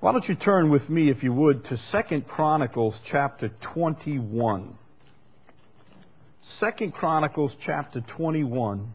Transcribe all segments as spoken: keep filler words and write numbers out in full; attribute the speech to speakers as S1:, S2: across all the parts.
S1: Why don't you turn with me, if you would, to Second Chronicles chapter twenty-one. Second Chronicles chapter twenty-one.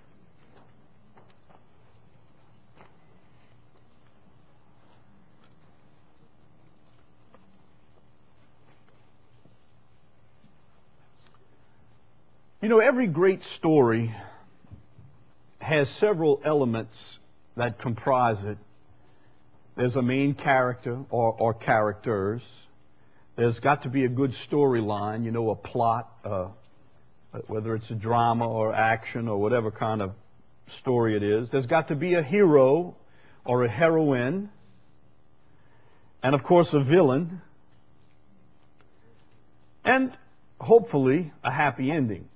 S1: You know, every great story has several elements that comprise it. There's a main character or, or characters. There's got to be a good storyline, you know, a plot, uh, whether it's a drama or action or whatever kind of story it is. There's got to be a hero or a heroine. And, of course, a villain. And, hopefully, a happy ending.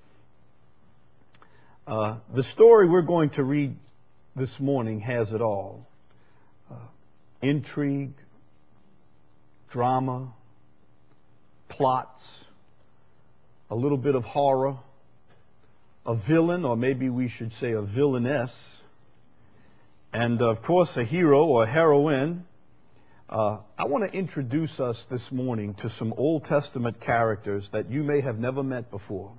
S1: Uh, the story we're going to read this morning has it all. Uh, intrigue, drama, plots, a little bit of horror, a villain, or maybe we should say a villainess, and of course a hero or a heroine. Uh, I want to introduce us this morning to some Old Testament characters that you may have never met before.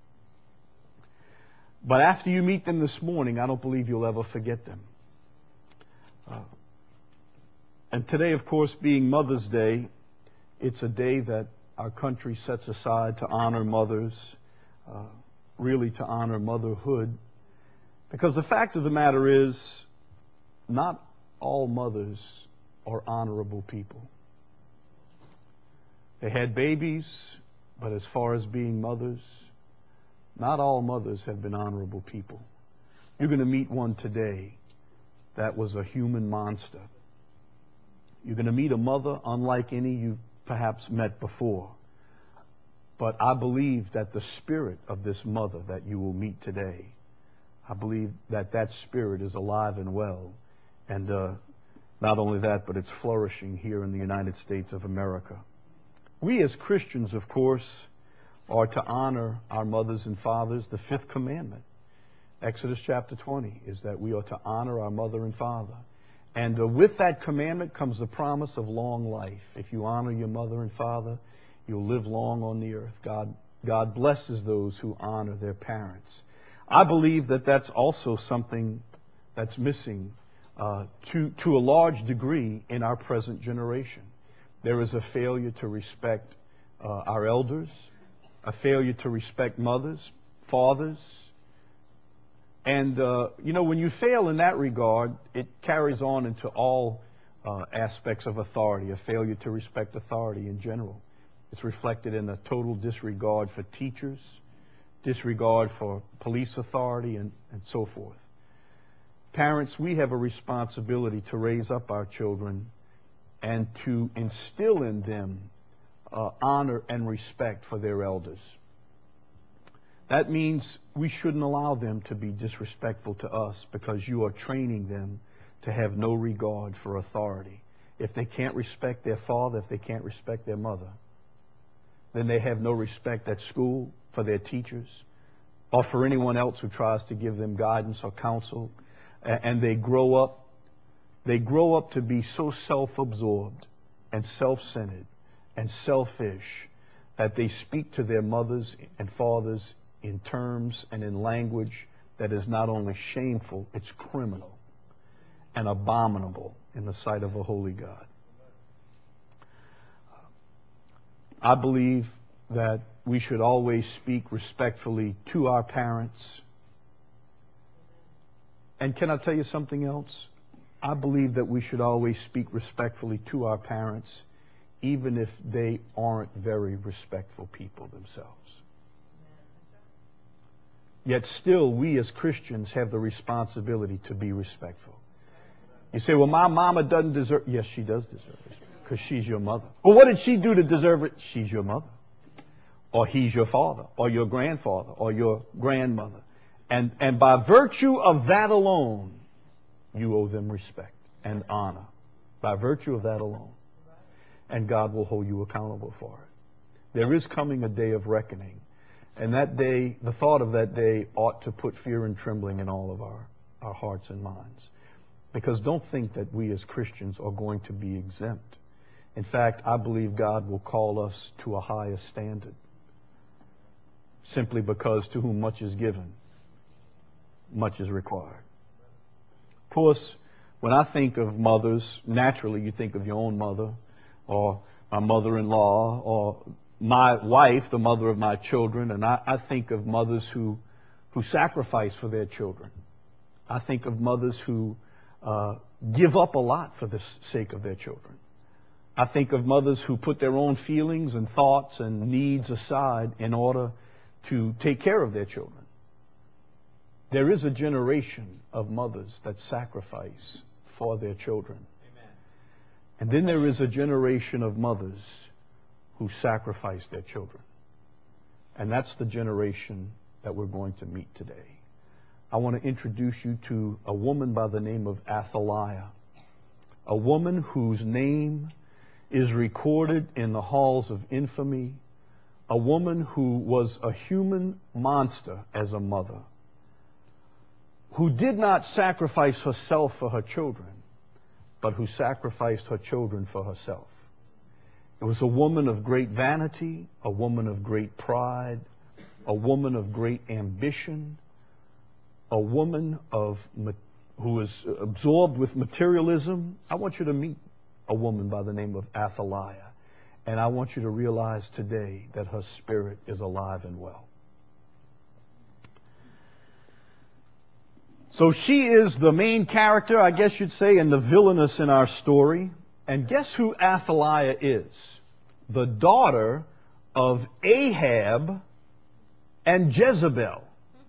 S1: But after you meet them this morning, I don't believe you'll ever forget them. Uh, and today, of course, being Mother's Day, it's a day that our country sets aside to honor mothers, uh, really to honor motherhood. Because the fact of the matter is, not all mothers are honorable people. They had babies, but as far as being mothers, not all mothers have been honorable people. You're going to meet one today that was a human monster. You're going to meet a mother unlike any you've perhaps met before. But I believe that the spirit of this mother that you will meet today, I believe that that spirit is alive and well. And uh, not only that, but it's flourishing here in the United States of America. We as Christians, of course, are to honor our mothers and fathers. The fifth commandment, Exodus chapter twenty, is that we are to honor our mother and father. And uh, with that commandment comes the promise of long life. If you honor your mother and father, you'll live long on the earth. God, God blesses those who honor their parents. I believe that that's also something that's missing uh, to, to a large degree in our present generation. There is a failure to respect uh, our elders, a failure to respect mothers, fathers. And, uh, you know, when you fail in that regard, it carries on into all uh, aspects of authority, a failure to respect authority in general. It's reflected in a total disregard for teachers, disregard for police authority, and, and so forth. Parents, we have a responsibility to raise up our children and to instill in them uh, honor and respect for their elders. That means we shouldn't allow them to be disrespectful to us because you are training them to have no regard for authority. If they can't respect their father, if they can't respect their mother, then they have no respect at school for their teachers or for anyone else who tries to give them guidance or counsel. And they grow up, they grow up to be so self-absorbed and self-centered and selfish that they speak to their mothers and fathers in terms and in language that is not only shameful, it's criminal and abominable in the sight of a holy God. I believe that we should always speak respectfully to our parents. And can I tell you something else? I believe that we should always speak respectfully to our parents, even if they aren't very respectful people themselves. Yet still, we as Christians have the responsibility to be respectful. You say, well, my mama doesn't deserve... Yes, she does deserve it, because she's your mother. Well, what did she do to deserve it? She's your mother. Or he's your father, or your grandfather, or your grandmother. And, and by virtue of that alone, you owe them respect and honor. By virtue of that alone. And God will hold you accountable for it. There is coming a day of reckoning. And that day, the thought of that day ought to put fear and trembling in all of our, our hearts and minds. Because don't think that we as Christians are going to be exempt. In fact, I believe God will call us to a higher standard. Simply because to whom much is given, much is required. Of course, when I think of mothers, naturally you think of your own mother, or my mother-in-law, or my wife, the mother of my children, and I, I think of mothers who, who sacrifice for their children. I think of mothers who uh, give up a lot for the sake of their children. I think of mothers who put their own feelings and thoughts and needs aside in order to take care of their children. There is a generation of mothers that sacrifice for their children. Amen. And then there is a generation of mothers who sacrifice their children. And that's the generation that we're going to meet today. I want to introduce you to a woman by the name of Athaliah, a woman whose name is recorded in the halls of infamy, a woman who was a human monster as a mother, who did not sacrifice herself for her children, but who sacrificed her children for herself. It was a woman of great vanity, a woman of great pride, a woman of great ambition, a woman of who was absorbed with materialism. I want you to meet a woman by the name of Athaliah. And I want you to realize today that her spirit is alive and well. So she is the main character, I guess you'd say, and the villainess in our story. And guess who Athaliah is? The daughter of Ahab and Jezebel.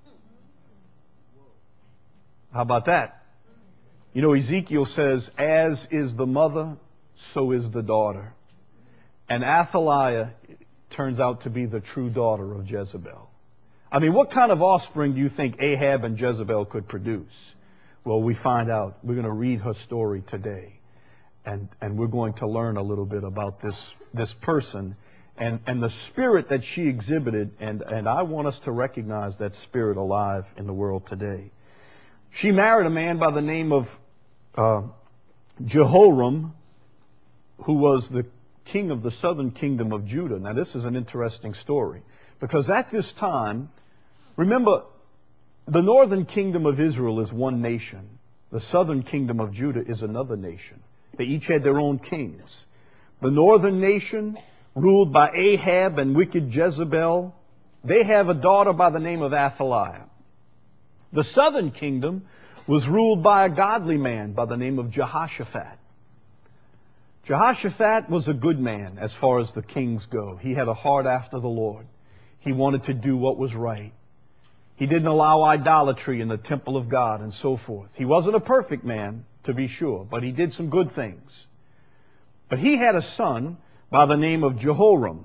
S1: How about that? You know, Ezekiel says, as is the mother, so is the daughter. And Athaliah turns out to be the true daughter of Jezebel. I mean, what kind of offspring do you think Ahab and Jezebel could produce? Well, we find out. We're going to read her story today. And, and we're going to learn a little bit about this, this person and, and the spirit that she exhibited. And, and I want us to recognize that spirit alive in the world today. She married a man by the name of uh, Jehoram, who was the king of the southern kingdom of Judah. Now, this is an interesting story, because at this time, remember, the northern kingdom of Israel is one nation. The southern kingdom of Judah is another nation. They each had their own kings. The northern nation, ruled by Ahab and wicked Jezebel, they have a daughter by the name of Athaliah. The southern kingdom was ruled by a godly man by the name of Jehoshaphat. Jehoshaphat was a good man as far as the kings go. He had a heart after the Lord. He wanted to do what was right. He didn't allow idolatry in the temple of God and so forth. He wasn't a perfect man, to be sure, but he did some good things. But he had a son by the name of Jehoram.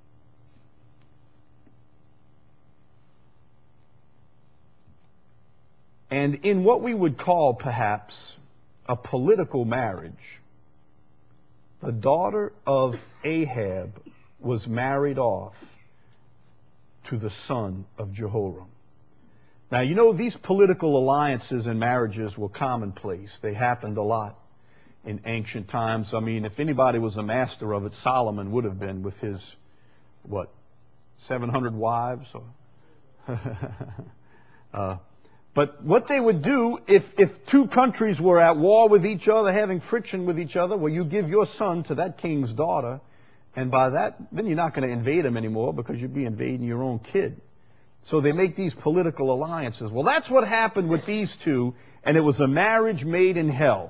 S1: And in what we would call perhaps a political marriage, the daughter of Ahab was married off to the son of Jehoram. Now, you know, these political alliances and marriages were commonplace. They happened a lot in ancient times. I mean, if anybody was a master of it, Solomon would have been with his, what, seven hundred wives? Or uh, but what they would do, if, if two countries were at war with each other, having friction with each other, well, you give your son to that king's daughter, and by that, then you're not going to invade him anymore because you'd be invading your own kid. So they make these political alliances. Well, that's what happened with these two, and it was a marriage made in hell.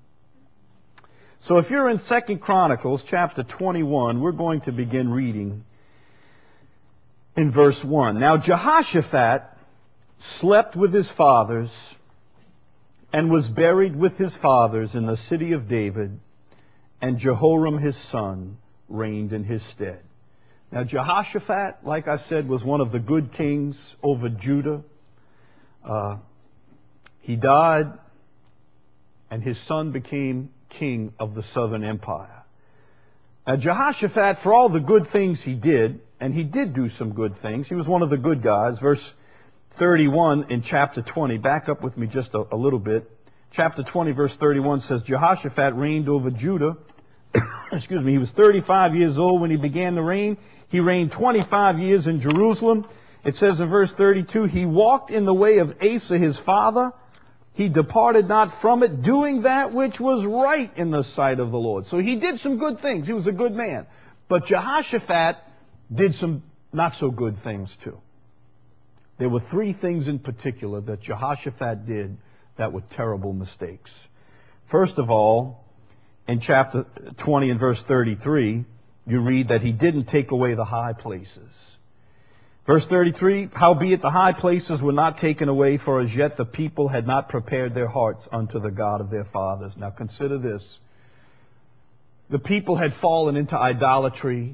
S1: So if you're in Second Chronicles chapter twenty-one, we're going to begin reading in verse one. Now Jehoshaphat slept with his fathers and was buried with his fathers in the city of David, and Jehoram his son reigned in his stead. Now Jehoshaphat, like I said, was one of the good kings over Judah. Uh, he died, and his son became king of the southern empire. Now Jehoshaphat, for all the good things he did, and he did do some good things, he was one of the good guys. Verse thirty-one in chapter twenty, back up with me just a, a little bit. chapter twenty, verse thirty-one says, Jehoshaphat reigned over Judah. Excuse me. He was thirty-five years old when he began to reign. He reigned twenty-five years in Jerusalem. It says in verse thirty-two, he walked in the way of Asa his father. He departed not from it, doing that which was right in the sight of the Lord. So he did some good things. He was a good man. But Jehoshaphat did some not so good things too. There were three things in particular that Jehoshaphat did that were terrible mistakes. First of all, in chapter twenty and verse thirty-three, you read that he didn't take away the high places. Verse thirty-three, howbeit the high places were not taken away, for as yet the people had not prepared their hearts unto the God of their fathers. Now consider this. The people had fallen into idolatry.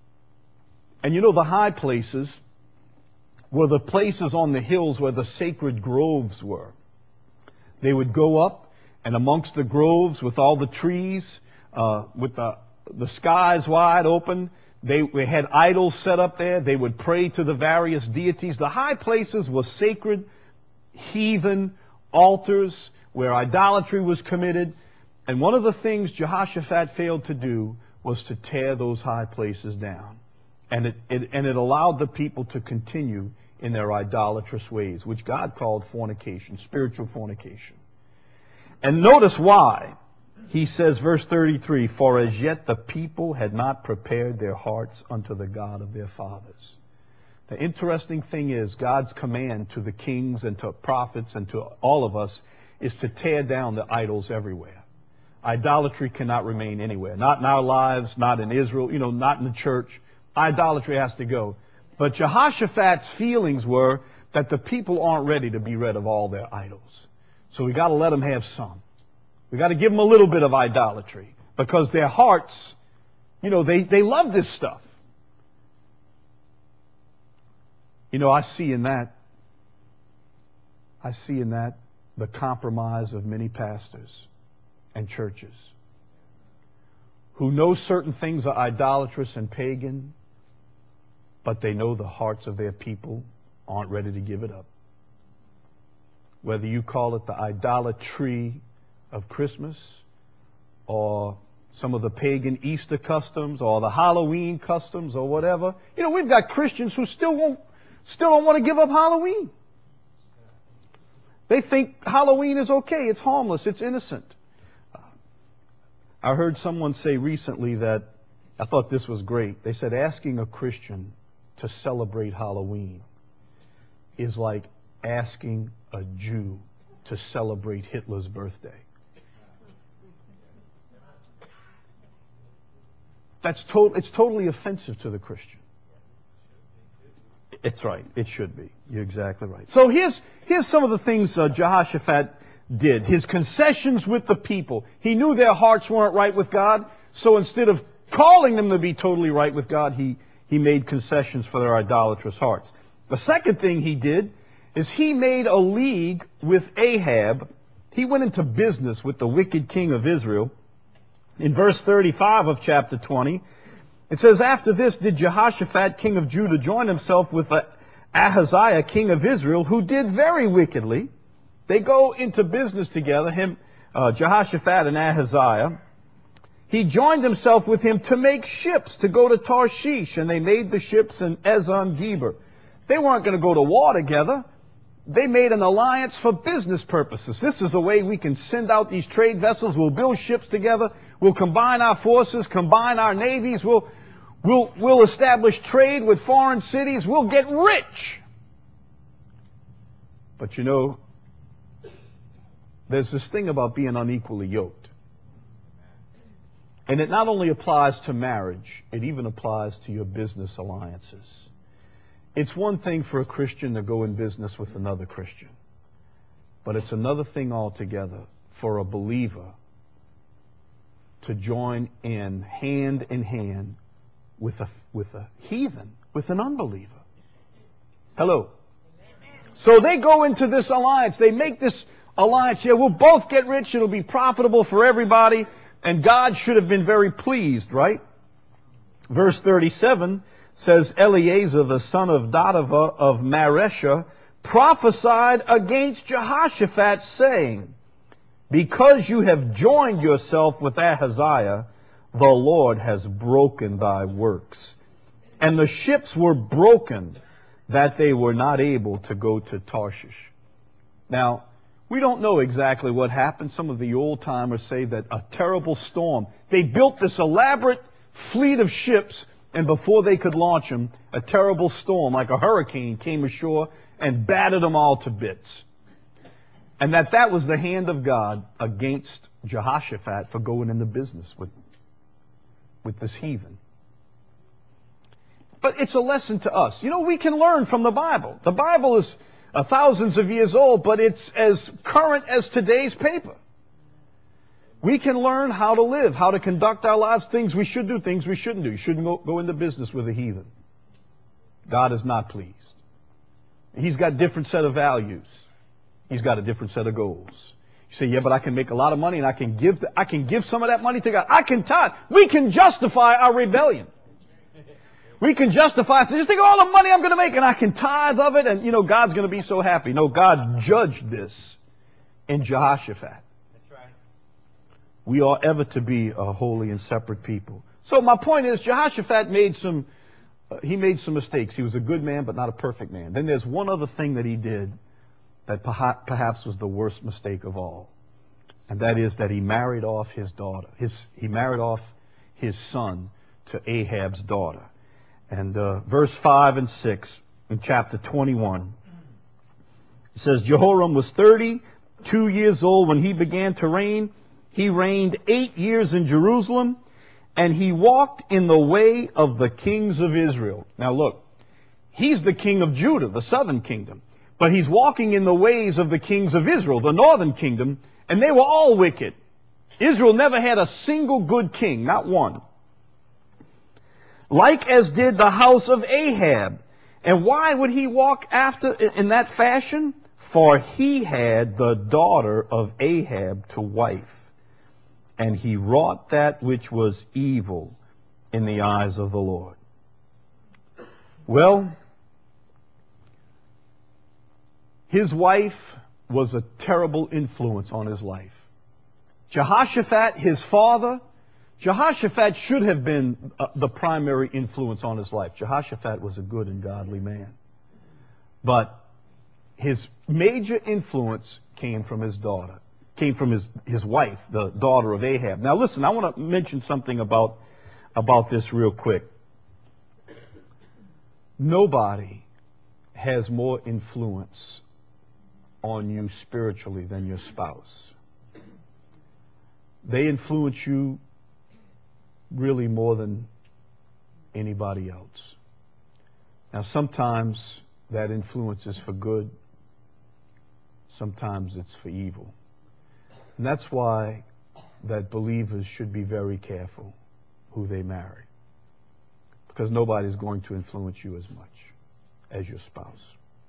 S1: And you know, the high places were the places on the hills where the sacred groves were. They would go up, and amongst the groves with all the trees, uh, with the, the skies wide open, They, they had idols set up there. They would pray to the various deities. The high places were sacred, heathen altars where idolatry was committed. And one of the things Jehoshaphat failed to do was to tear those high places down. And it, it, and it allowed the people to continue in their idolatrous ways, which God called fornication, spiritual fornication. And notice why. He says, verse thirty-three, for as yet the people had not prepared their hearts unto the God of their fathers. The interesting thing is, God's command to the kings and to prophets and to all of us is to tear down the idols everywhere. Idolatry cannot remain anywhere. Not in our lives, not in Israel, you know, not in the church. Idolatry has to go. But Jehoshaphat's feelings were that the people aren't ready to be rid of all their idols. So we got to let them have some. We got to give them a little bit of idolatry because their hearts, you know, they, they love this stuff. You know, I see in that, I see in that the compromise of many pastors and churches who know certain things are idolatrous and pagan, but they know the hearts of their people aren't ready to give it up. Whether you call it the idolatry of Christmas, or some of the pagan Easter customs, or the Halloween customs, or whatever. You know, we've got Christians who still won't, still don't want to give up Halloween. They think Halloween is okay, it's harmless, it's innocent. I heard someone say recently that, I thought this was great. They said asking a Christian to celebrate Halloween is like asking a Jew to celebrate Hitler's birthday. That's to- it's totally offensive to the Christian. It's right. It should be. You're exactly right. So here's, here's some of the things uh, Jehoshaphat did. His concessions with the people. He knew their hearts weren't right with God, so instead of calling them to be totally right with God, he, he made concessions for their idolatrous hearts. The second thing he did is he made a league with Ahab. He went into business with the wicked king of Israel. In verse thirty-five of chapter twenty, it says, after this did Jehoshaphat, king of Judah, join himself with Ahaziah, king of Israel, who did very wickedly. They go into business together, him, uh, Jehoshaphat and Ahaziah. He joined himself with him to make ships to go to Tarshish, and they made the ships in Ezon Geber. They weren't going to go to war together. They made an alliance for business purposes. This is a way we can send out these trade vessels. We'll build ships together. We'll combine our forces, combine our navies. We'll, we'll, we'll establish trade with foreign cities. We'll get rich. But you know, there's this thing about being unequally yoked. And it not only applies to marriage, it even applies to your business alliances. It's one thing for a Christian to go in business with another Christian. But it's another thing altogether for a believer to join in hand in hand with a, with a heathen, with an unbeliever. Hello. So they go into this alliance. They make this alliance. Yeah, we'll both get rich. It'll be profitable for everybody. And God should have been very pleased, right? Verse thirty-seven says, Eleazar, the son of Dodavah of Maresha, prophesied against Jehoshaphat, saying,
S2: Because you have joined yourself with Ahaziah, the Lord has broken thy works. And the ships were broken, that they were not able to go to Tarshish. Now, we don't know exactly what happened. Some of the old-timers say that a terrible storm. They built this elaborate fleet of ships, and before they could launch them, a terrible storm, like a hurricane, came ashore and battered them all to bits. And that that was the hand of God against Jehoshaphat for going into business with, with this heathen. But it's a lesson to us. You know, we can learn from the Bible. The Bible is uh, thousands of years old, but it's as current as today's paper. We can learn how to live, how to conduct our lives, things we should do, things we shouldn't do. You shouldn't go, go into business with a heathen. God is not pleased. He's got a different set of values. He's got a different set of goals. You say, yeah, but I can make a lot of money and I can give, the, I can give some of that money to God. I can tithe. We can justify our rebellion. We can justify, so just think of all the money I'm going to make and I can tithe of it and, you know, God's going to be so happy. No, God judged this in Jehoshaphat. That's right. We are ever to be a holy and separate people. So my point is, Jehoshaphat made some, uh, he made some mistakes. He was a good man, but not a perfect man. Then there's one other thing that he did that perhaps was the worst mistake of all. And that is that he married off his daughter. His, he married off his son to Ahab's daughter. And uh, verse five and six in chapter twenty-one, it says, Jehoram was thirty-two years old when he began to reign. He reigned eight years in Jerusalem, and he walked in the way of the kings of Israel. Now look, he's the king of Judah, the southern kingdom. But he's walking in the ways of the kings of Israel, the northern kingdom, and they were all wicked. Israel never had a single good king, not one. Like as did the house of Ahab. And why would he walk after in that fashion? For he had the daughter of Ahab to wife, and he wrought that which was evil in the eyes of the Lord. Well, his wife was a terrible influence on his life. Jehoshaphat, his father, Jehoshaphat should have been uh, the primary influence on his life. Jehoshaphat was a good and godly man. But his major influence came from his daughter, came from his, his wife, the daughter of Ahab. Now listen, I want to mention something about, about this real quick. Nobody has more influence on you spiritually than your spouse. They influence you really more than anybody else. Now, sometimes that influence is for good. Sometimes it's for evil. And that's why that believers should be very careful who they marry. Because nobody's going to influence you as much as your spouse.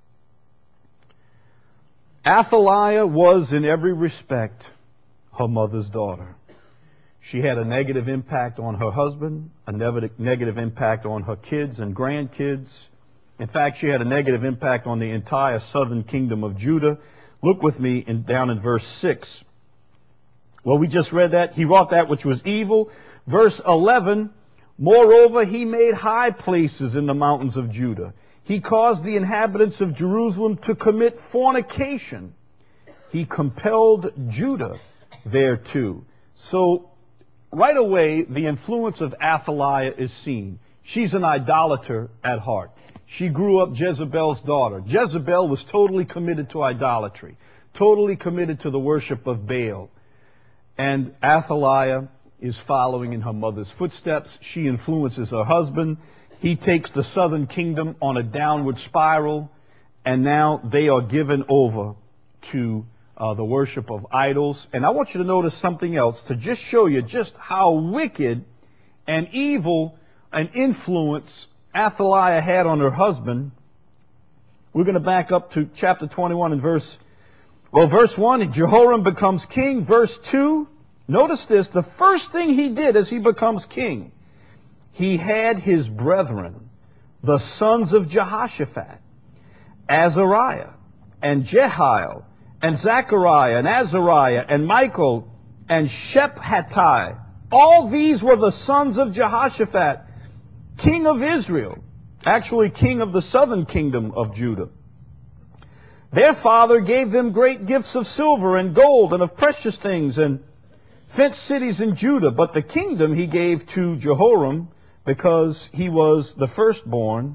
S2: Athaliah was in every respect her mother's daughter. She had a negative impact on her husband, a negative impact on her kids and grandkids. In fact, she had a negative impact on the entire southern kingdom of Judah. Look with me in, down in verse six. Well, we just read that. He wrought that which was evil. Verse eleven, moreover, he made high places in the mountains of Judah. He caused the inhabitants of Jerusalem to commit fornication. He compelled Judah thereto. So, right away, the influence of Athaliah is seen. She's an idolater at heart. She grew up Jezebel's daughter. Jezebel was totally committed to idolatry, totally committed to the worship of Baal. And Athaliah is following in her mother's footsteps. She influences her husband. He takes the southern kingdom on a downward spiral, and now they are given over to uh, the worship of idols. And I want you to notice something else to just show you just how wicked and evil an influence Athaliah had on her husband. We're going to back up to chapter twenty-one and verse, well, verse one, Jehoram becomes king. Verse two, notice this, the first thing he did as he becomes king, he had his brethren, the sons of Jehoshaphat, Azariah and Jehiel and Zechariah, and Azariah, and Michael, and Shephattai. All these were the sons of Jehoshaphat, king of Israel, actually king of the southern kingdom of Judah. Their father gave them great gifts of silver and gold and of precious things and fenced cities in Judah. But the kingdom he gave to Jehoram because he was the firstborn.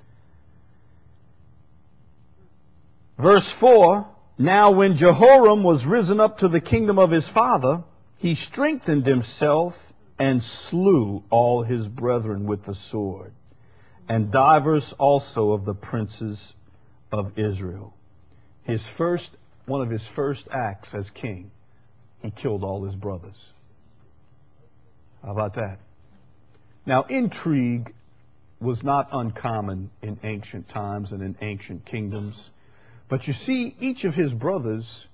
S2: Verse four, now when Jehoram was risen up to the kingdom of his father, he strengthened himself and slew all his brethren with the sword, and divers also of the princes of Israel. His first, one of his first acts as king, he killed all his brothers. How about that? Now, intrigue was not uncommon in ancient times and in ancient kingdoms. But you see, each of his brothers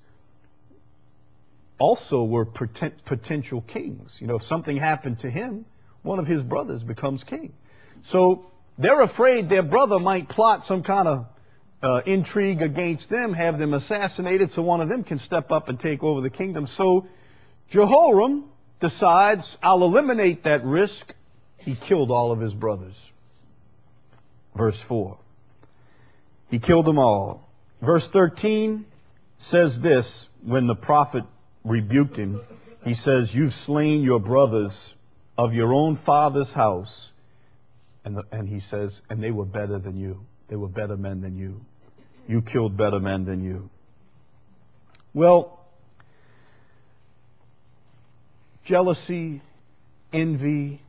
S2: also were potential kings. You know, if something happened to him, one of his brothers becomes king. So they're afraid their brother might plot some kind of uh, intrigue against them, have them assassinated so one of them can step up and take over the kingdom. So Jehoram decides, I'll eliminate that risk. He killed all of his brothers. Verse four. He killed them all. Verse thirteen says this, when the prophet rebuked him, he says, you've slain your brothers of your own father's house. And, the, and he says, and they were better than you. They were better men than you. You killed better men than you. Well, jealousy, envy,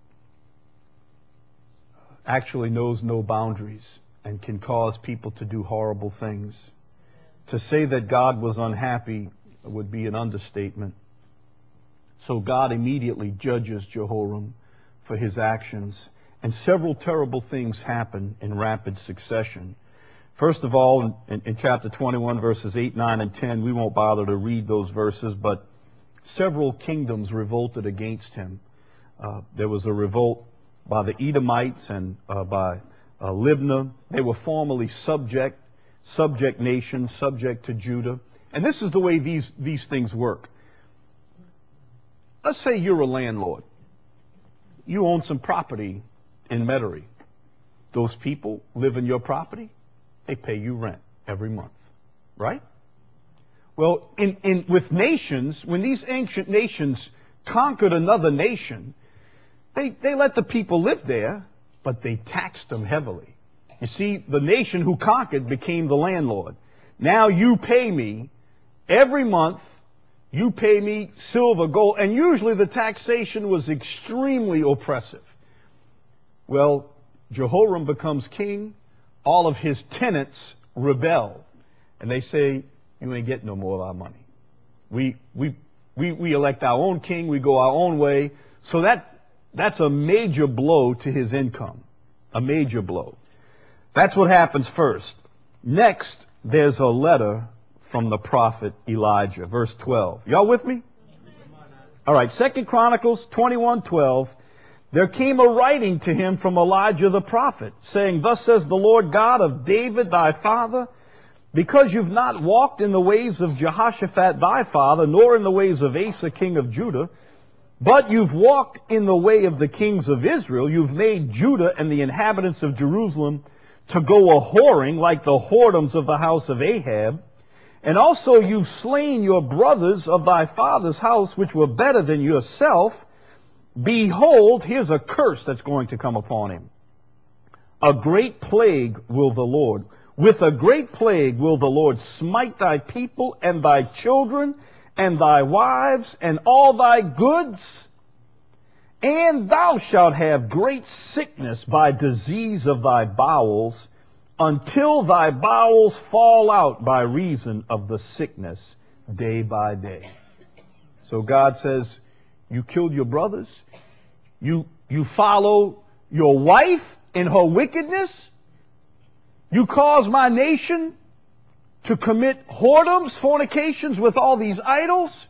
S2: actually knows no boundaries and can cause people to do horrible things. To say that God was unhappy would be an understatement. So God immediately judges Jehoram for his actions, and several terrible things happen in rapid succession. First of all, in, in chapter twenty-one, verses eight, nine, and ten, we won't bother to read those verses, but several kingdoms revolted against him. Uh, there was a revolt by the Edomites and uh, by uh, Libnah. They were formerly subject, subject nations, subject to Judah. And this is the way these, these things work. Let's say you're a landlord. You own some property in Metairie. Those people live in your property. They pay you rent every month, right? Well, in, in, with nations, when these ancient nations conquered another nation, they, they let the people live there, but they taxed them heavily. You see, the nation who conquered became the landlord. Now you pay me every month. You pay me silver, gold, and usually the taxation was extremely oppressive. Well, Jehoram becomes king. All of his tenants rebel, and they say, you ain't getting no more of our money. We, we, we, we elect our own king. We go our own way. So that, that's a major blow to his income. A major blow. That's what happens first. Next, there's a letter from the prophet Elijah. Verse twelve. Y'all with me? All right. Second Chronicles twenty-one twelve. There came a writing to him from Elijah the prophet, saying, thus says the Lord God of David thy father, because you've not walked in the ways of Jehoshaphat thy father, nor in the ways of Asa king of Judah, but you've walked in the way of the kings of Israel, you've made Judah and the inhabitants of Jerusalem to go a-whoring like the whoredoms of the house of Ahab, and also you've slain your brothers of thy father's house, which were better than yourself. Behold, here's a curse that's going to come upon him. A great plague will the Lord, with a great plague will the Lord smite thy people and thy children and thy wives and all thy goods. And thou shalt have great sickness by disease of thy bowels, until thy bowels fall out by reason of the sickness day by day. So God says, you killed your brothers. You, you follow your wife in her wickedness. You cause my nation to commit whoredoms, fornications with all these idols.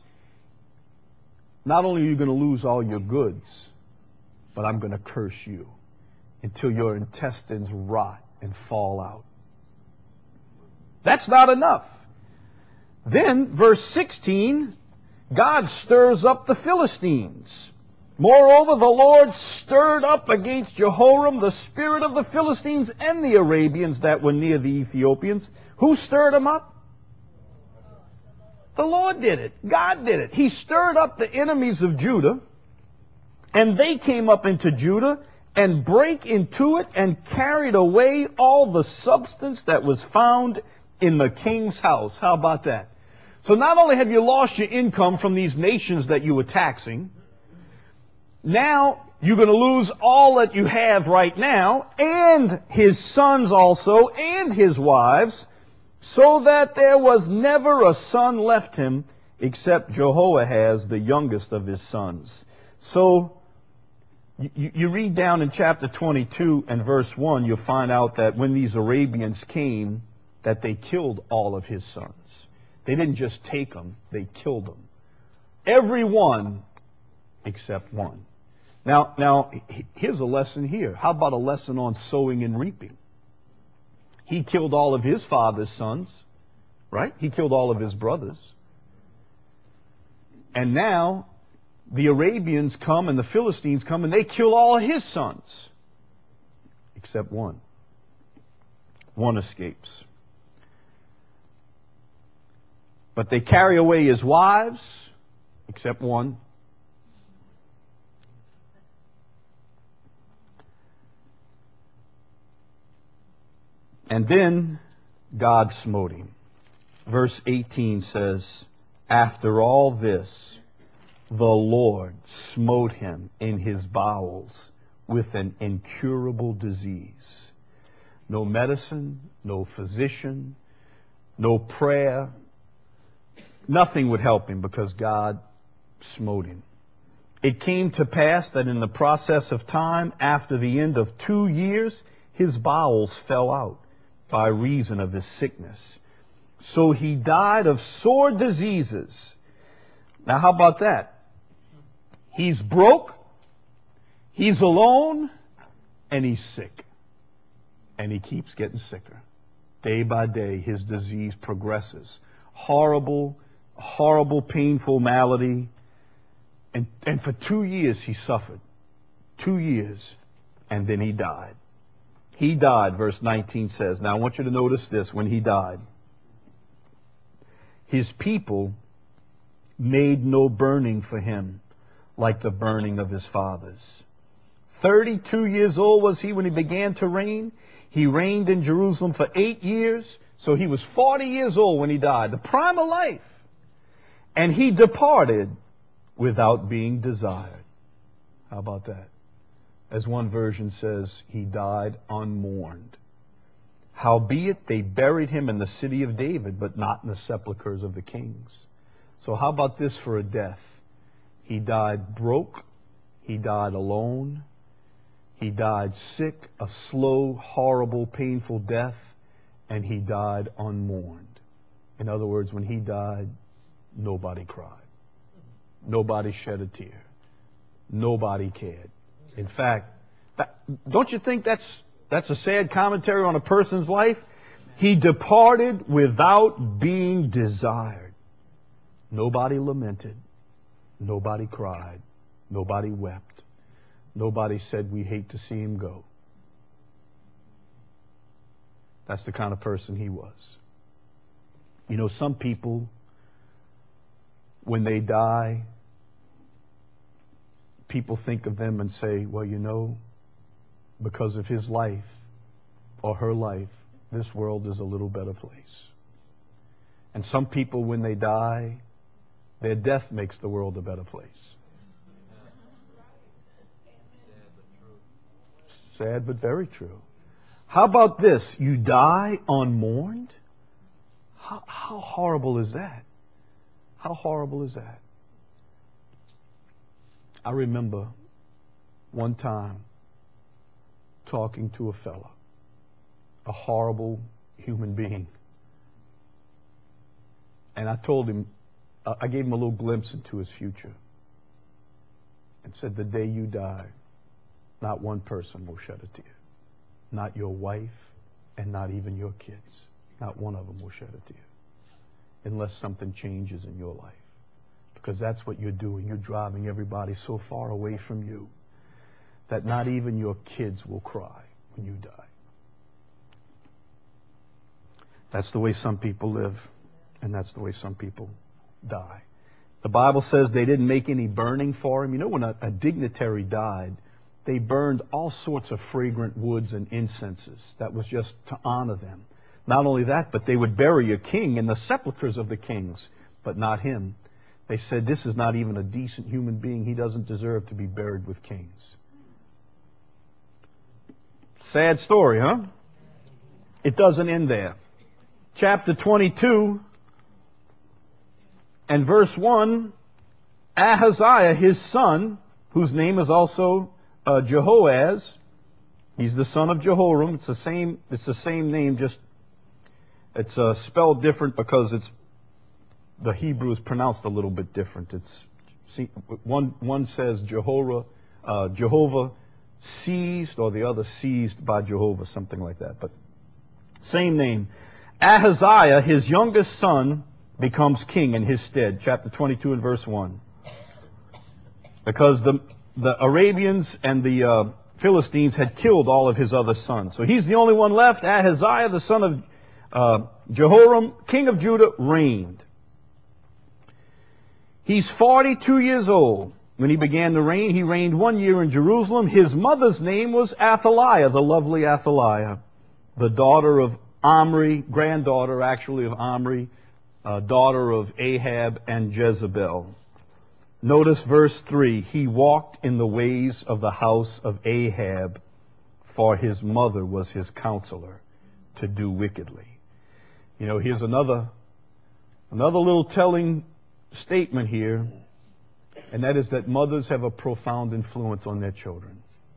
S2: Not only are you going to lose all your goods, but I'm going to curse you until your intestines rot and fall out. That's not enough. Then, verse sixteen, God stirs up the Philistines. Moreover, the Lord stirred up against Jehoram the spirit of the Philistines and the Arabians that were near the Ethiopians. Who stirred them up? The Lord did it. God did it. He stirred up the enemies of Judah, and they came up into Judah and brake into it and carried away all the substance that was found in the king's house. How about that? So not only have you lost your income from these nations that you were taxing, now you're going to lose all that you have right now, and his sons also, and his wives, so that there was never a son left him except Jehoahaz, the youngest of his sons. So you, you read down in chapter twenty-two and verse one, you'll find out that when these Arabians came, that they killed all of his sons. They didn't just take them, they killed them. Every one except one. Now, now, here's a lesson here. How about a lesson on sowing and reaping? He killed all of his father's sons, right? He killed all of his brothers. And now, the Arabians come and the Philistines come and they kill all of his sons, except one. One escapes. But they carry away his wives, except one. And then God smote him. Verse eighteen says, after all this, the Lord smote him in his bowels with an incurable disease. No medicine, no physician, no prayer. Nothing would help him because God smote him. It came to pass that in the process of time, after the end of two years, his bowels fell out by reason of his sickness. So he died of sore diseases. Now how about that? He's broke, he's alone, and he's sick. And he keeps getting sicker. Day by day, his disease progresses. Horrible, horrible, painful malady. And, and for two years he suffered. Two years. And then he died. He died, verse nineteen says. Now I want you to notice this when he died. His people made no burning for him like the burning of his fathers. thirty-two years old was he when he began to reign. He reigned in Jerusalem for eight years. So he was forty years old when he died, the prime of life. And he departed without being desired. How about that? As one version says, he died unmourned. Howbeit they buried him in the city of David, but not in the sepulchres of the kings. So how about this for a death? He died broke. He died alone. He died sick, a slow, horrible, painful death, and he died unmourned. In other words, when he died, nobody cried. Nobody shed a tear. Nobody cared. In fact, that, don't you think that's that's a sad commentary on a person's life? He departed without being desired. Nobody lamented. Nobody cried. Nobody wept. Nobody said, we hate to see him go. That's the kind of person he was. You know, some people, when they die, people think of them and say, well, you know, because of his life or her life, this world is a little better place. And some people, when they die, their death makes the world a better place. Sad but very true. How about this? You die unmourned? How, how horrible is that? How horrible is that? I remember one time talking to a fella, a horrible human being. And I told him, I gave him a little glimpse into his future and said, the day you die, not one person will shed a tear. Not your wife and not even your kids. Not one of them will shed a tear.
S1: unless something changes in your life. Because that's what you're doing. You're driving everybody so far away from you that not even your kids will cry when you die. That's the way some people live, and that's the way some people die. The Bible says they didn't make any burning for him. You know, when a, a dignitary died, they burned all sorts of fragrant woods and incenses. That was just to honor them. Not only that, but they would bury a king in the sepulchres of the kings, but not him. They said, this is not even a decent human being. He doesn't deserve to be buried with kings. Sad story, huh? It doesn't end there. Chapter twenty-two and verse one, Ahaziah, his son, whose name is also uh, Jehoaz, he's the son of Jehoram. It's the same, it's the same name, just it's uh, spelled different because it's the Hebrew is pronounced a little bit different. It's one one says Jehovah, uh, Jehovah seized, or the other seized by Jehovah, something like that. But same name. Ahaziah, his youngest son, becomes king in his stead. Chapter twenty-two and verse one. Because the the Arabians and the uh, Philistines had killed all of his other sons, so he's the only one left. Ahaziah, the son of uh, Jehoram, king of Judah, reigned. He's forty-two years old when he began to reign. He reigned one year in Jerusalem. His mother's name was Athaliah, the lovely Athaliah, the daughter of Omri, granddaughter actually of Omri, uh, daughter of Ahab and Jezebel. Notice verse three. He walked in the ways of the house of Ahab, for his mother was his counselor to do wickedly. You know, here's another, another little telling statement here, and that is that mothers have a profound influence on their children.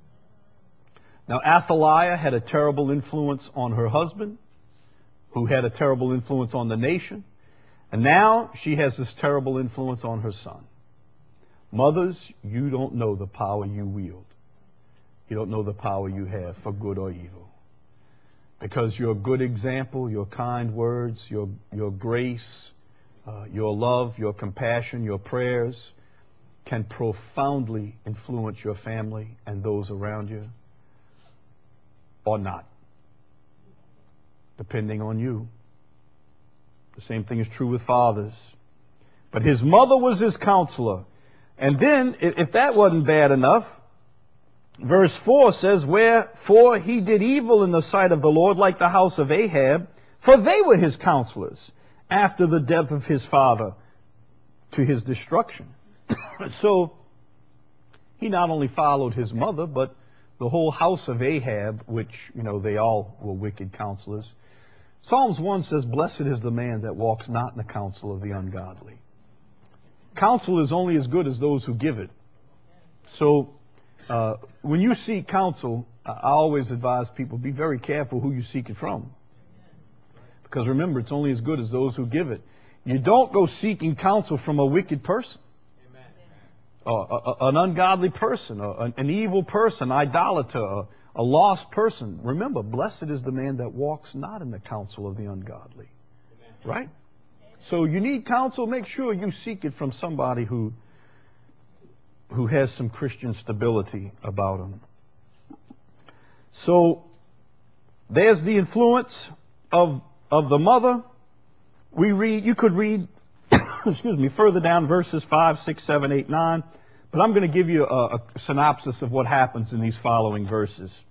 S1: Now, Athaliah had a terrible influence on her husband, who had a terrible influence on the nation, and now she has this terrible influence on her son. Mothers, you don't know the power you wield. You don't know the power you have for good or evil. Because your good example, your kind words, your, your grace, uh, your love, your compassion, your prayers can profoundly influence your family and those around you, or not, depending on you. The same thing is true with fathers. But his mother was his counselor. And then, if that wasn't bad enough, verse four says, wherefore he did evil in the sight of the Lord like the house of Ahab, for they were his counselors after the death of his father to his destruction. So, he not only followed his mother, but the whole house of Ahab, which, you know, they all were wicked counselors. Psalms one says, blessed is the man that walks not in the counsel of the ungodly. Counsel is only as good as those who give it. So, uh, when you seek counsel, I always advise people, be very careful who you seek it from. Because remember, it's only as good as those who give it. You don't go seeking counsel from a wicked person. Or a, a, an ungodly person, or an, an evil person, idolater, a, a lost person. Remember, blessed is the man that walks not in the counsel of the ungodly. Right? So you need counsel, make sure you seek it from somebody who who has some Christian stability about him. So there's the influence of of the mother. We read, you could read, excuse me, further down verses five, six, seven, eight, nine. But I'm going to give you a, a synopsis of what happens in these following verses.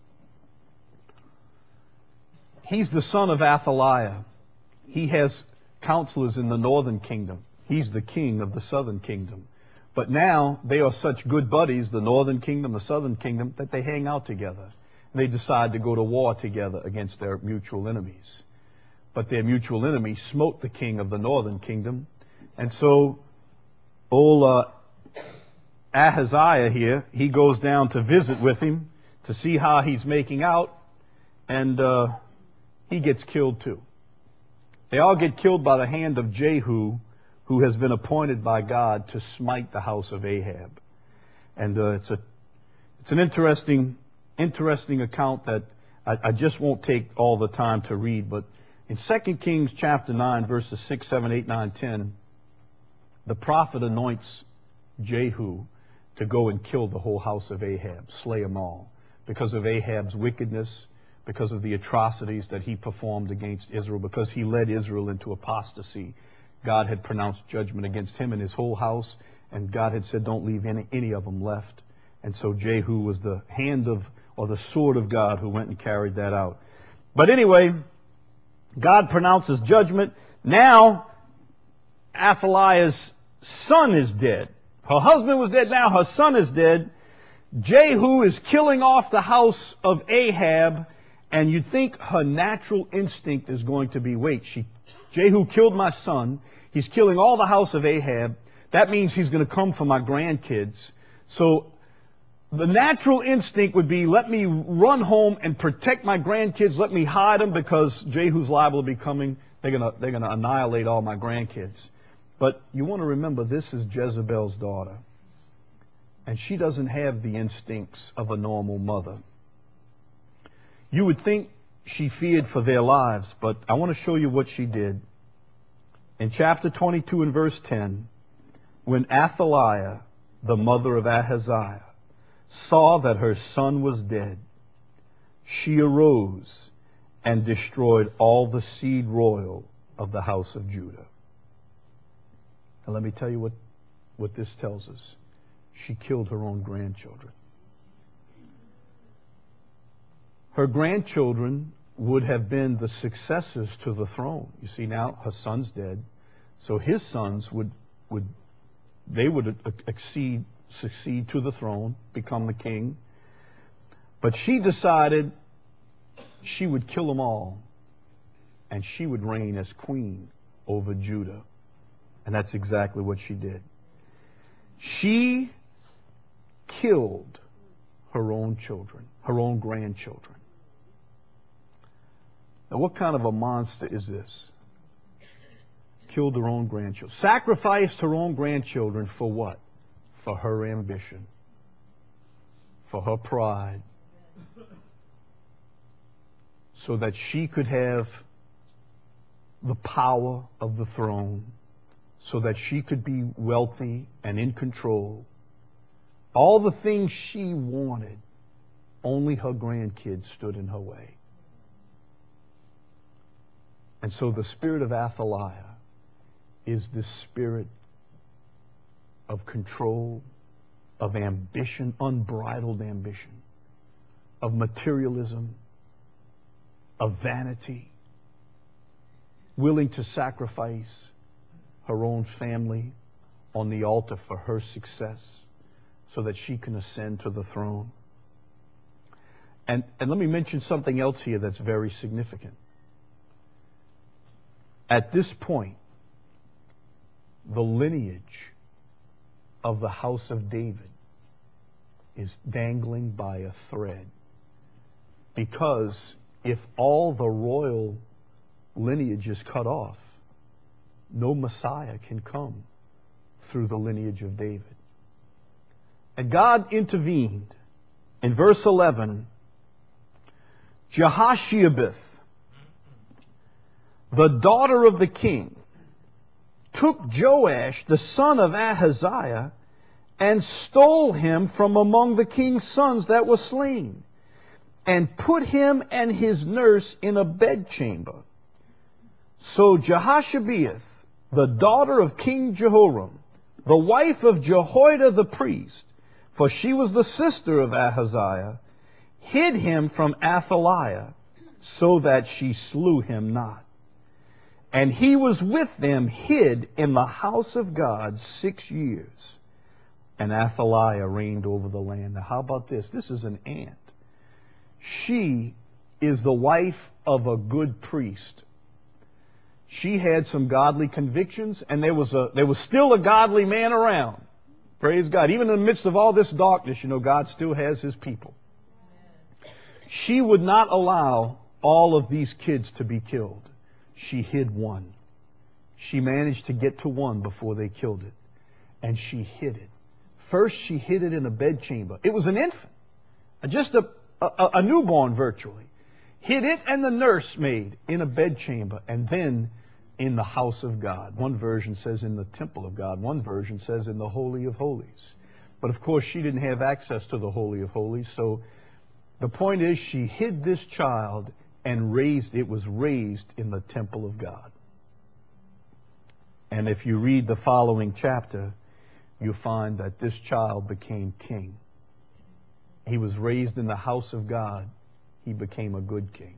S1: He's the son of Athaliah. He has counselors in the northern kingdom. He's the king of the southern kingdom. But now they are such good buddies, the northern kingdom, the southern kingdom, that they hang out together. And they decide to go to war together against their mutual enemies. But their mutual enemy smote the king of the northern kingdom. And so old uh, Ahaziah here, he goes down to visit with him to see how he's making out. And uh, he gets killed too. They all get killed by the hand of Jehu, who has been appointed by God to smite the house of Ahab. And uh, it's a it's an interesting interesting account that I, I just won't take all the time to read, but
S2: In Second Kings chapter nine, verses six, seven, eight, nine, ten, the prophet anoints Jehu to go and kill the whole house of Ahab, slay them all, because of Ahab's wickedness, because of the atrocities that he performed against Israel, because he led Israel into apostasy. God had pronounced judgment against him and his whole house, and God had said, don't leave any, any of them left. And so Jehu was the hand of, or the sword of God who went and carried that out. But anyway, God pronounces judgment. Now, Athaliah's son is dead. Her husband was dead, now her son is dead. Jehu is killing off the house of Ahab, and you'd think her natural instinct is going to be, wait, she, Jehu killed my son. He's killing all the house of Ahab. That means he's going to come for my grandkids. So the natural instinct would be, let me run home and protect my grandkids. Let me hide them because Jehu's liable to be coming. They're going to, they're going to annihilate all my grandkids. But you want to remember, this is Jezebel's daughter. And she doesn't have the instincts of a normal mother. You would think she feared for their lives, but I want to show you what she did. In chapter twenty-two and verse ten, when Athaliah, the mother of Ahaziah, saw that her son was dead, she arose and destroyed all the seed royal of the house of Judah. And let me tell you what, what this tells us. She killed her own grandchildren. Her grandchildren would have been the successors to the throne. You see, now her son's dead, so his sons would, would they would accede, succeed to the throne, become the king. But she decided she would kill them all, and she would reign as queen over Judah. And that's exactly what she did. She killed her own children, her own grandchildren. Now, what kind of a monster is this? Killed her own grandchildren. Sacrificed her own grandchildren for what? For her ambition. For her pride. So that she could have the power of the throne. So that she could be wealthy and in control. All the things she wanted, only her grandkids stood in her way. And so the spirit of Athaliah is this spirit of control, of ambition, unbridled ambition, of materialism, of vanity, willing to sacrifice her own family on the altar for her success so that she can ascend to the throne. And, and let me mention something else here that's very significant. At this point, the lineage of the house of David is dangling by a thread. Because if all the royal lineage is cut off, no Messiah can come through the lineage of David. And God intervened. In verse eleven, Jehoshabeth, the daughter of the king, took Joash, the son of Ahaziah, and stole him from among the king's sons that were slain, and put him and his nurse in a bedchamber. So Jehoshabeth, the daughter of King Jehoram, the wife of Jehoiada the priest, for she was the sister of Ahaziah, hid him from Athaliah, so that she slew him not. And he was with them hid in the house of God six years. And Athaliah reigned over the land. Now how about this? This is an aunt. She is the wife of a good priest. She had some godly convictions, and there was a there was still a godly man around. Praise God. Even in the midst of all this darkness, you know, God still has his people. She would not allow all of these kids to be killed. She hid one. She managed to get to one before they killed it. And she hid it. First, she hid it in a bedchamber. It was an infant. Just a, a, a newborn, virtually. hid it and the nursemaid in a bedchamber, and then in the house of God. One version says in the temple of God. One version says in the Holy of Holies. But of course, she didn't have access to the Holy of Holies. So the point is, she hid this child and raised, it was raised in the temple of God. And if you read the following chapter, you find that this child became king. He was raised in the house of God. He became a good king.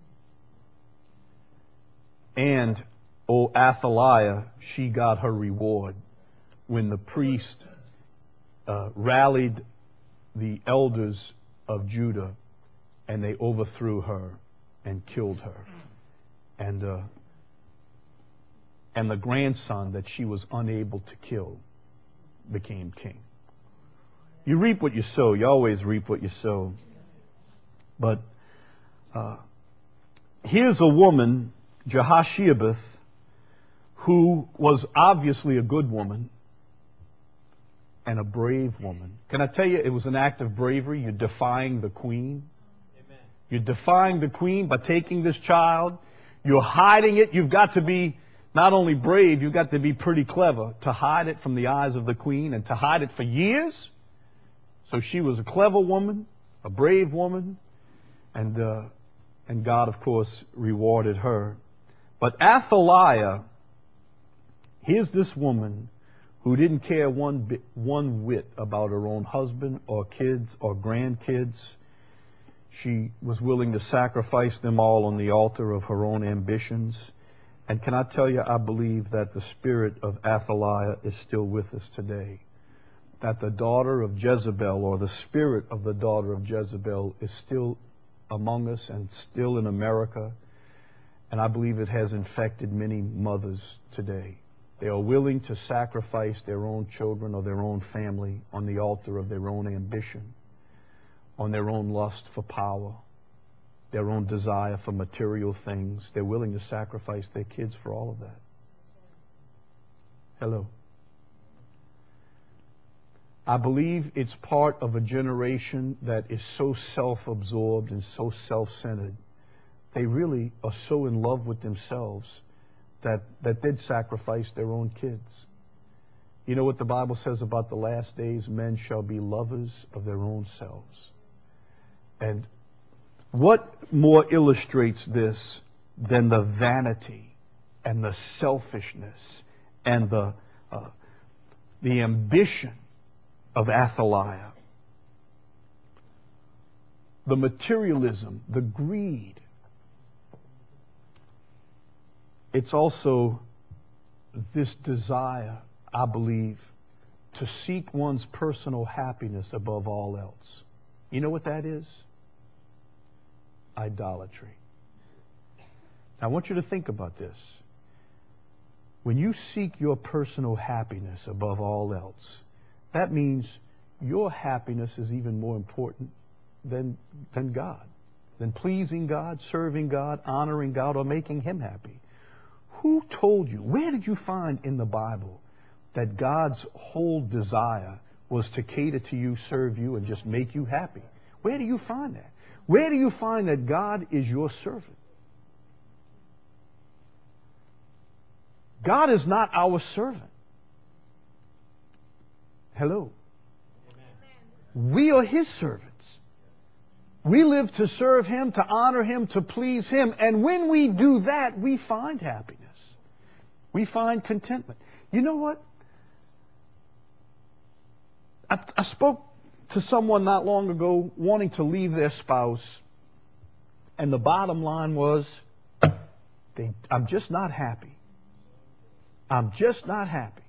S2: And, oh, Athaliah, she got her reward when the priest uh, rallied the elders of Judah, and they overthrew her and killed her. And, uh, and the grandson that she was unable to kill became king. You reap what you sow. You always reap what you sow. But uh, here's a woman, Jehoshabeth, who was obviously a good woman and a brave woman. Can I tell you, it was an act of bravery. You're defying the queen. Amen. You're defying the queen by taking this child. You're hiding it. You've got to be not only brave, you've got to be pretty clever to hide it from the eyes of the queen and to hide it for years. So she was a clever woman, a brave woman, and uh, and God, of course, rewarded her. But Athaliah, here's this woman who didn't care one bit, one whit about her own husband or kids or grandkids. She was willing to sacrifice them all on the altar of her own ambitions. And can I tell you, I believe that the spirit of Athaliah is still with us today. That the daughter of Jezebel, or the spirit of the daughter of Jezebel, is still among us and still in America. And I believe it has infected many mothers today. They are willing to sacrifice their own children or their own family on the altar of their own ambition, on their own lust for power, their own desire for material things. They're willing to sacrifice their kids for all of that. Hello. I believe it's part of a generation that is so self-absorbed and so self-centered. They really are so in love with themselves that, that they'd sacrifice their own kids. You know what the Bible says about the last days? Men shall be lovers of their own selves. And what more illustrates this than the vanity and the selfishness and the, uh, the ambition of Athaliah? The materialism, the greed. It's also this desire, I believe, to seek one's personal happiness above all else. You know what that is? Idolatry. Now, I want you to think about this. When you seek your personal happiness above all else, that means your happiness is even more important than, than God, than pleasing God, serving God, honoring God, or making Him happy. Who told you, where did you find in the Bible that God's whole desire was to cater to you, serve you, and just make you happy? Where do you find that? Where do you find that God is your servant? God is not our servant. Hello. Amen. We are His servants. We live to serve Him, to honor Him, to please Him. And when we do that, we find happiness. We find contentment. You know what? I, I spoke to someone not long ago wanting to leave their spouse. And the bottom line was, they, I'm just not happy. I'm just not happy.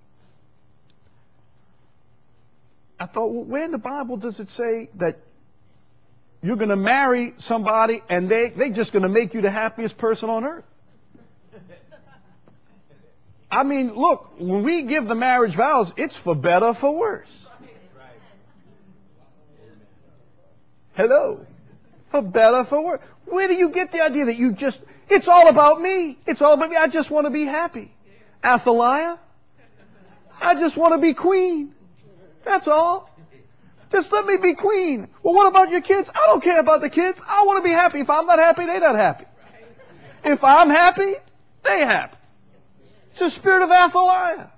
S2: I thought, well, where in the Bible does it say that you're going to marry somebody and they, they're just going to make you the happiest person on earth? I mean, look, when we give the marriage vows, it's for better or for worse. Hello. For better, for worse. Where do you get the idea that you just, it's all about me. It's all about me. I just want to be happy. Athaliah, I just want to be queen. That's all. Just Just let me be queen. Well, what about your kids? I don't care about the kids. I want to be happy. If I'm not happy, they're not happy. If I'm happy, they happy. It's the spirit of Athaliah.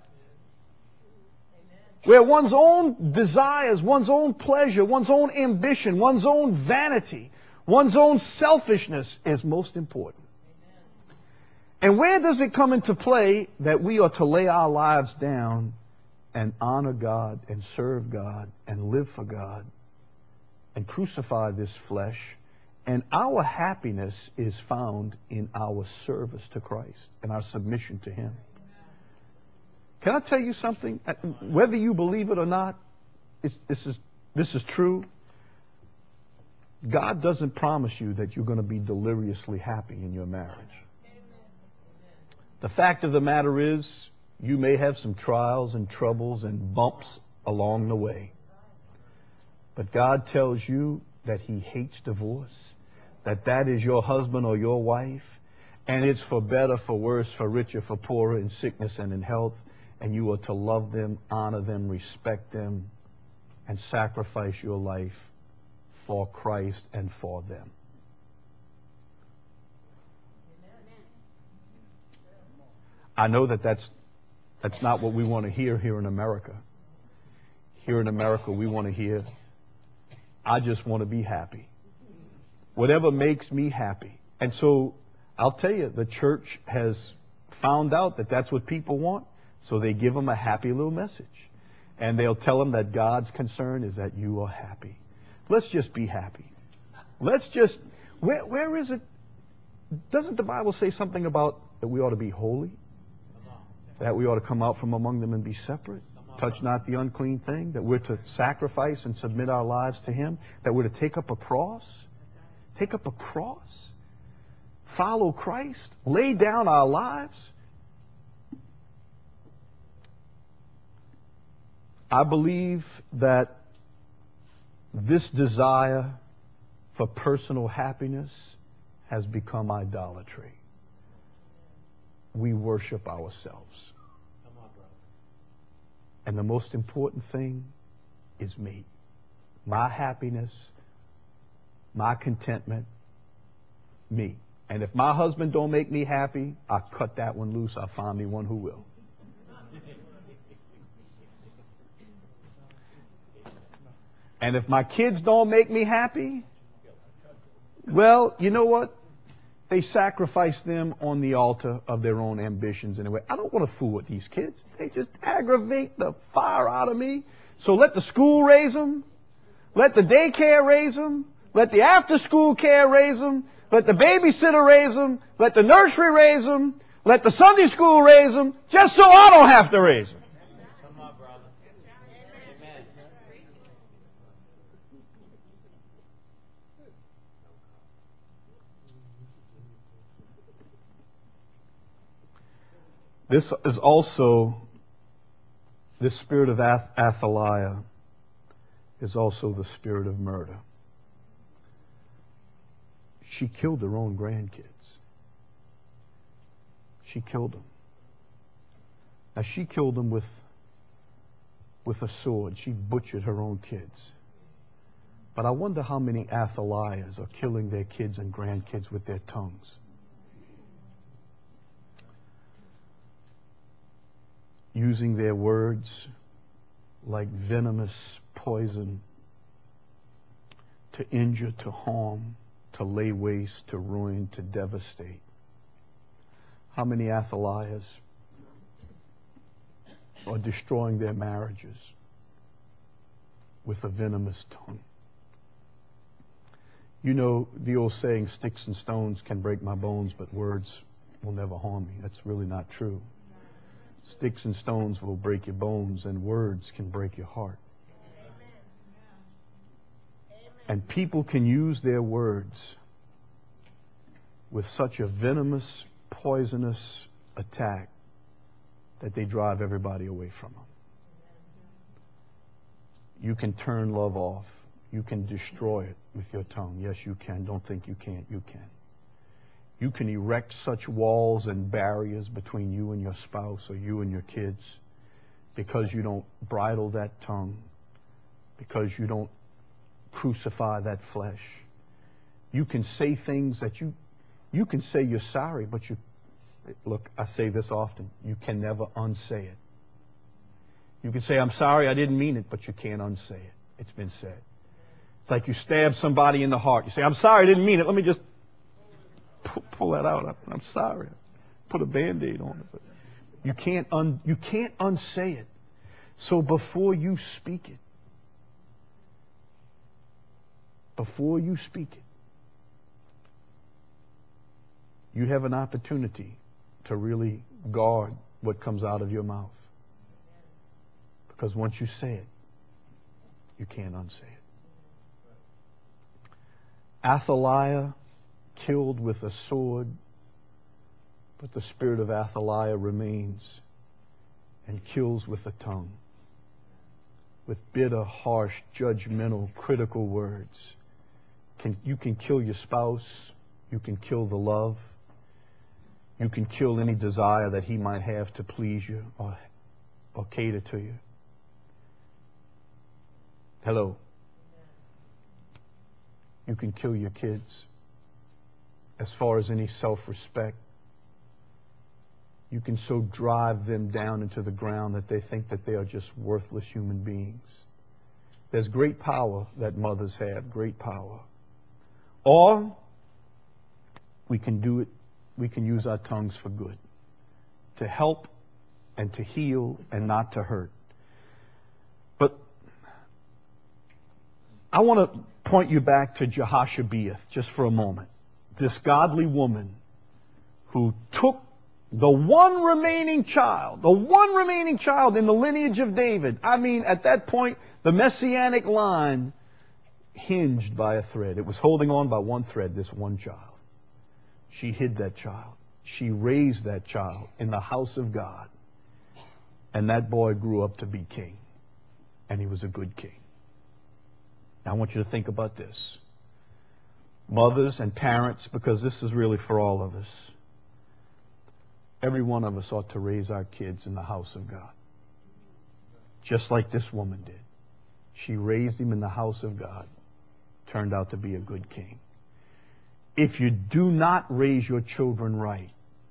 S2: Where one's own desires, one's own pleasure, one's own ambition, one's own vanity, one's own selfishness is most important. And where does it come into play that we are to lay our lives down and honor God and serve God and live for God and crucify this flesh? And our happiness is found in our service to Christ and our submission to Him. Can I tell you something? Whether you believe it or not, it's, this is this is true. God doesn't promise you that you're going to be deliriously happy in your marriage. The fact of the matter is, you may have some trials and troubles and bumps along the way. But God tells you that He hates divorce, that that is your husband or your wife, and it's for better, for worse, for richer, for poorer, in sickness and in health, and you are to love them, honor them, respect them, and sacrifice your life for Christ and for them. I know that that's, that's not what we want to hear here in America. Here in America, we want to hear, I just want to be happy. Whatever makes me happy. And so, I'll tell you, the church has found out that that's what people want, so they give them a happy little message. And they'll tell them that God's concern is that you are happy. Let's just be happy. Let's just, where, where is it? Doesn't the Bible say something about that we ought to be holy? That we ought to come out from among them and be separate? Touch not the unclean thing? That we're to sacrifice and submit our lives to Him? That we're to take up a cross? Take up a cross? Follow Christ? Lay down our lives? I believe that this desire for personal happiness has become idolatry. We worship ourselves. And the most important thing is me. My happiness, my contentment, me. And if my husband don't make me happy, I cut that one loose. I find me one who will. And if my kids don't make me happy, well, you know what? They sacrifice them on the altar of their own ambitions in a way. I don't want to fool with these kids. They just aggravate the fire out of me. So let the school raise them. Let the daycare raise them. Let the after-school care raise them. Let the babysitter raise them. Let the nursery raise them. Let the Sunday school raise them. Just so I don't have to raise them. Come on, brother. Amen. This is also, this spirit of Ath- Athaliah is also the spirit of murder. She killed her own grandkids. She killed them. Now she killed them with, with a sword. She butchered her own kids. But I wonder how many Athaliahs are killing their kids and grandkids with their tongues. Using their words like venomous poison to injure, to harm, to lay waste, to ruin, to devastate. How many Athaliahs are destroying their marriages with a venomous tongue? You know the old saying, sticks and stones can break my bones, but words will never harm me. That's really not true. Sticks and stones will break your bones, and words can break your heart. And people can use their words with such a venomous, poisonous attack that they drive everybody away from them. You can turn love off. You can destroy it with your tongue. Yes, you can. Don't think you can't. You can. You can erect such walls and barriers between you and your spouse or you and your kids because you don't bridle that tongue,
S1: because you don't crucify that flesh. You can say things that you, you can say you're sorry, but you, look, I say this often, you can never unsay it. You can say, I'm sorry, I didn't mean it, but you can't unsay it. It's been said. It's like you stab somebody in the heart. You say, I'm sorry, I didn't mean it. Let me just pull, pull that out. I'm sorry. Put a Band-Aid on it. But you can't un, you can't unsay it. So before you speak it, before you speak it, you have an opportunity to really guard what comes out of your mouth. Because once you say it, you can't unsay it. Athaliah killed with a sword, but the spirit of Athaliah remains and kills with the tongue, with bitter, harsh, judgmental, critical words. Can, you can kill your spouse. You can kill the love. You can kill any desire that he might have to please you or, or cater to you. Hello. You can kill your kids. As far as any self-respect, you can so drive them down into the ground that they think that they are just worthless human beings. There's great power that mothers have, great power. Or we can do it, we can use our tongues for good, to help and to heal and not to hurt. But I want to point you back to Jehoshabeath just for a moment. This godly woman who took the one remaining child, the one remaining child in the lineage of David. I mean, at that point, the messianic line hinged by a thread. It was holding on by one thread, this one child. She hid that child. She raised that child in the house of God. And that boy grew up to be king. And he was a good king. Now I want you to think about this. Mothers and parents, because this is really for all of us. Every one of us ought to raise our kids in the house of God. Just like this woman did. She raised him in the house of God. Turned out to be a good king. If you do not raise your children right,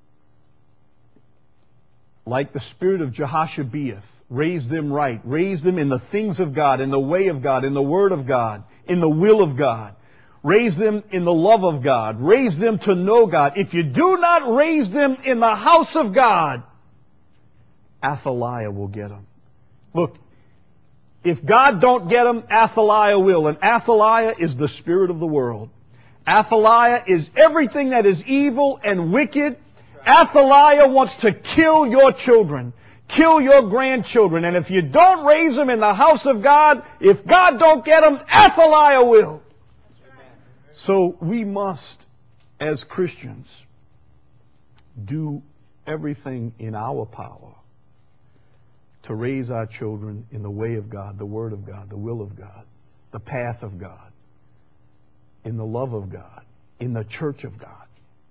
S1: like the spirit of Jehoshabeath, raise them right, raise them in the things of God, in the way of God, in the word of God, in the will of God. Raise them in the love of God. Raise them to know God. If you do not raise them in the house of God, Athaliah will get them. Look, if God don't get them, Athaliah will. And Athaliah is the spirit of the world. Athaliah is everything that is evil and wicked. Athaliah wants to kill your children, kill your grandchildren. And if you don't raise them in the house of God, if God don't get them, Athaliah will. So we must, as Christians, do everything in our power to raise our children in the way of God, the word of God, the will of God, the path of God, in the love of God, in the church of God.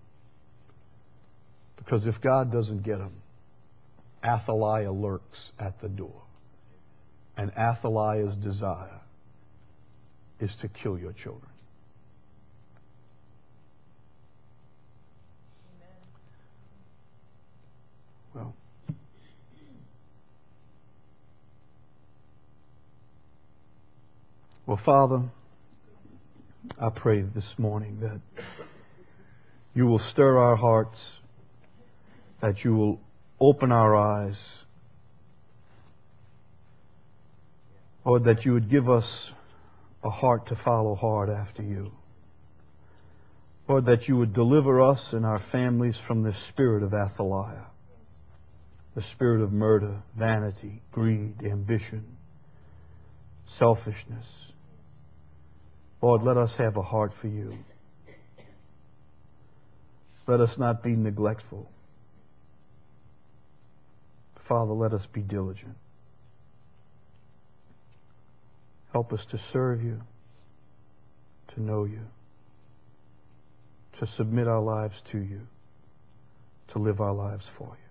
S1: Because if God doesn't get them, Athaliah lurks at the door. And Athaliah's desire is to kill your children. Well, well, Father, I pray this morning that you will stir our hearts, that you will open our eyes, Lord, that you would give us a heart to follow hard after you. Lord, that you would deliver us and our families from the spirit of Athaliah, the spirit of murder, vanity, greed, ambition, selfishness. Lord, let us have a heart for you. Let us not be neglectful. Father, let us be diligent. Help us to serve you, to know you, to submit our lives to you, to live our lives for you.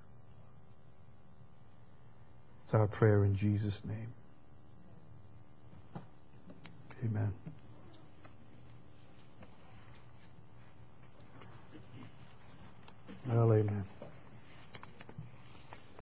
S1: It's our prayer in Jesus' name. Amen. Well, amen.